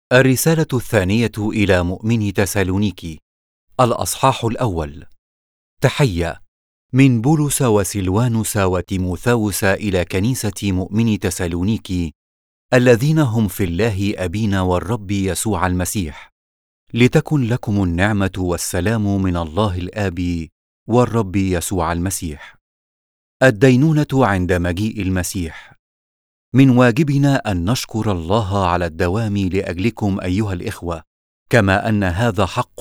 الرسالة الثانية إلى مؤمني تسالونيكي، الأصحاح الأول. تحية من بولس وسلوانس وتيموثاوس إلى كنيسة مؤمني تسالونيكي الذين هم في الله أبينا والرب يسوع المسيح، لتكن لكم النعمة والسلام من الله الآب والرب يسوع المسيح. الدينونة عند مجيء المسيح. من واجبنا أن نشكر الله على الدوام لأجلكم أيها الإخوة، كما أن هذا حق،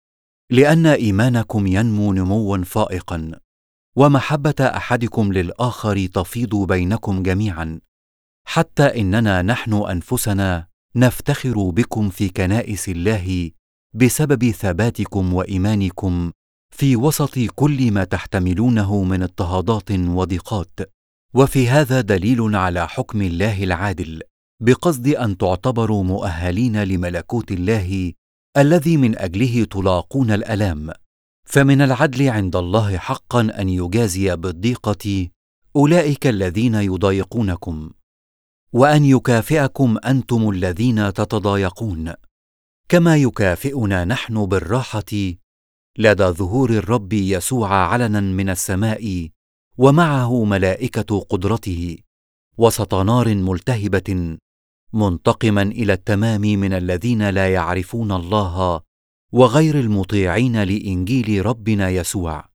لأن إيمانكم ينمو نمواً فائقاً، ومحبة أحدكم للآخر تفيض بينكم جميعاً، حتى إننا نحن أنفسنا نفتخر بكم في كنائس الله بسبب ثباتكم وإيمانكم في وسط كل ما تحتملونه من اضطهادات وضيقات. وفي هذا دليل على حكم الله العادل، بقصد أن تعتبروا مؤهلين لملكوت الله الذي من أجله تلاقون الآلام. فمن العدل عند الله حقا أن يجازي بالضيقة أولئك الذين يضايقونكم، وأن يكافئكم أنتم الذين تتضايقون، كما يكافئنا نحن بالراحة لدى ظهور الرب يسوع علنا من السماء ومعه ملائكة قدرته، وسط نار ملتهبة، منتقما إلى التمام من الذين لا يعرفون الله وغير المطيعين لإنجيل ربنا يسوع.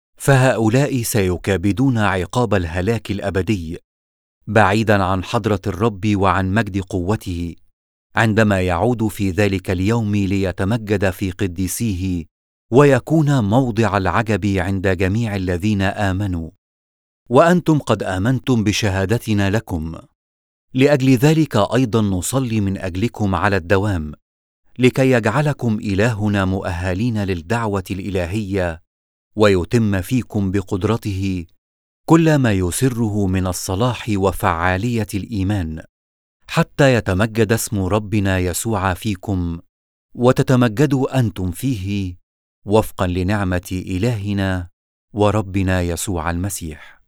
فهؤلاء سيكابدون عقاب الهلاك الأبدي، بعيدا عن حضرة الرب وعن مجد قوته، عندما يعود في ذلك اليوم ليتمجد في قديسيه ويكون موضع العجب عند جميع الذين آمنوا. وأنتم قد آمنتم بشهادتنا لكم، لأجل ذلك أيضا نصلي من أجلكم على الدوام، لكي يجعلكم إلهنا مؤهلين للدعوة الإلهية، ويتم فيكم بقدرته كل ما يسره من الصلاح وفعالية الإيمان، حتى يتمجد اسم ربنا يسوع فيكم، وتتمجدوا أنتم فيه، وفقا لنعمة إلهنا وربنا يسوع المسيح.